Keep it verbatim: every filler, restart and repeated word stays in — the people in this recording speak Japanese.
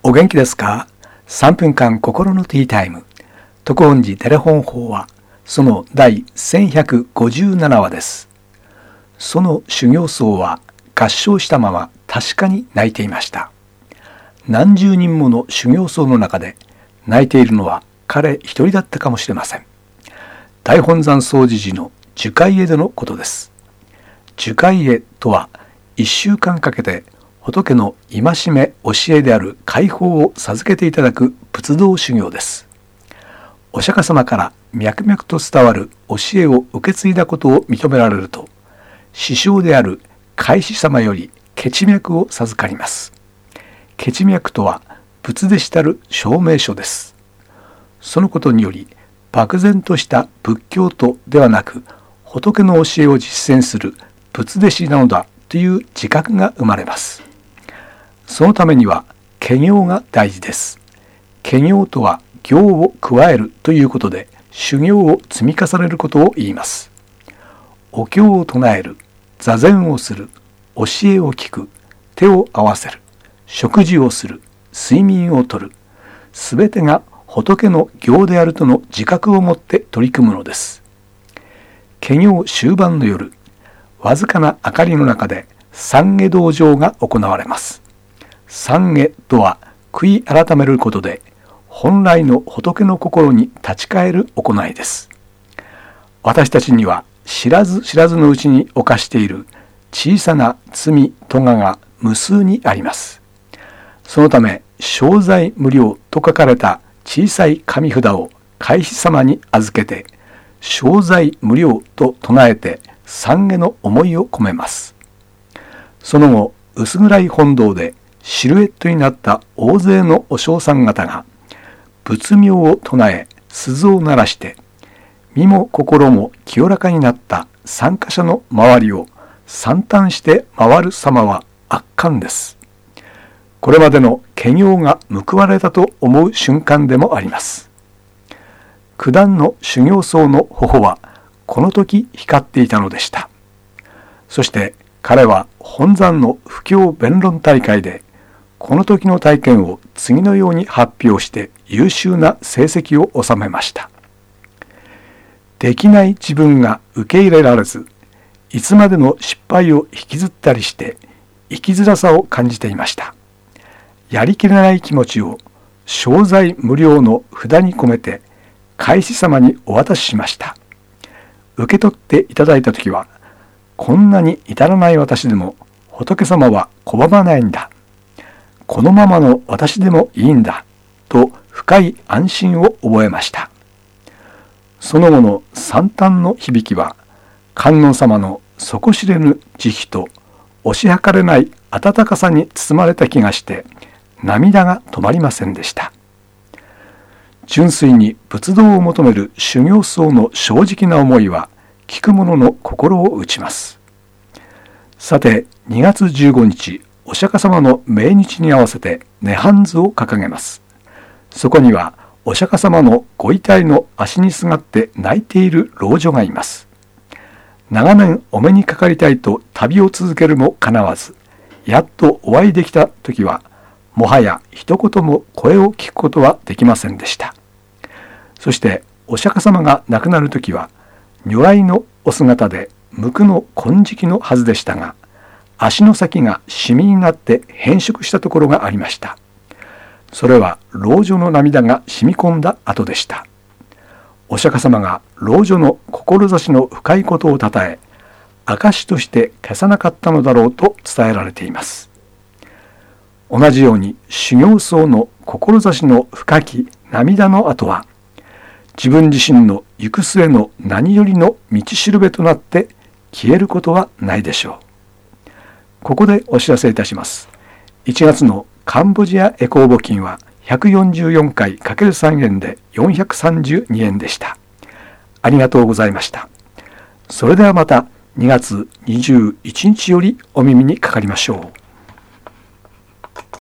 お元気ですか？さんぷんかん心のティータイム。特音寺テレ本法はその第せんひゃくごじゅうななわです。その修行僧は合掌したまま確かに泣いていました。何十人もの修行僧の中で泣いているのは彼一人だったかもしれません。大本山総持寺の樹海会でのことです。樹海会とはいっしゅうかんかけて仏の戒め教えである解放を授けていただく仏道修行です。お釈迦様から脈々と伝わる教えを受け継いだことを認められると、師匠である開示様より血脈を授かります。血脈とは仏弟子たる証明書です。そのことにより漠然とした仏教徒ではなく、仏の教えを実践する仏弟子なのだという自覚が生まれます。そのためには化行が大事です。化行とは行を加えるということで、修行を積み重ねることを言います。お経を唱える、座禅をする、教えを聞く、手を合わせる、食事をする、睡眠をとる、すべてが仏の行であるとの自覚を持って取り組むのです。化行終盤の夜、わずかな明かりの中で三下道場が行われます。三下とは悔い改めることで本来の仏の心に立ち返る行いです。私たちには知らず知らずのうちに犯している小さな罪咎が無数にあります。そのため生罪無量と書かれた小さい紙札を開示様に預けて、生罪無量と唱えて三下の思いを込めます。その後、薄暗い本堂でシルエットになった大勢のお尚さん方が仏名を唱え鈴を鳴らして、身も心も清らかになった参加者の周りを参拝して回る様は圧巻です。これまでの化行が報われたと思う瞬間でもあります。九段の修行僧の頬はこの時光っていたのでした。そして彼は本山の布教弁論大会でこの時の体験を次のように発表して優秀な成績を収めました。できない自分が受け入れられず、いつまでの失敗を引きずったりして生きづらさを感じていました。やりきれない気持ちを生罪無量の札に込めて開示様にお渡ししました。受け取っていただいたときは、こんなに至らない私でも仏様は拒まないんだ。このままの私でもいいんだ。と深い安心を覚えました。その後の参拝の響きは、観音様の底知れぬ慈悲と推し量れない温かさに包まれた気がして、涙が止まりませんでした。純粋に仏道を求める修行僧の正直な思いは聞く者の心を打ちます。さて、にがつじゅうごにち、お釈迦様の命日に合わせて涅槃図を掲げます。そこにはお釈迦様のご遺体の足にすがって泣いている老女がいます。長年お目にかかりたいと旅を続けるもかなわず、やっとお会いできた時はもはや一言も声を聞くことはできませんでした。そしてお釈迦様が亡くなる時は如来のお姿で無垢の金色のはずでしたが、足の先がシミになって変色したところがありました。それは老女の涙が染み込んだ後でした。お釈迦様が老女の志の深いことをたたえ、証として消さなかったのだろうと伝えられています。同じように修行僧の志の深き涙の後は、自分自身の行く末の何よりの道しるべとなって消えることはないでしょう。ここでお知らせいたします。いちがつのカンボジアエコー募金はひゃくよんじゅうよんかい ×さん 円でよんひゃくさんじゅうにえんでした。ありがとうございました。それではまたにがつにじゅういちにちよりお耳にかかりましょう。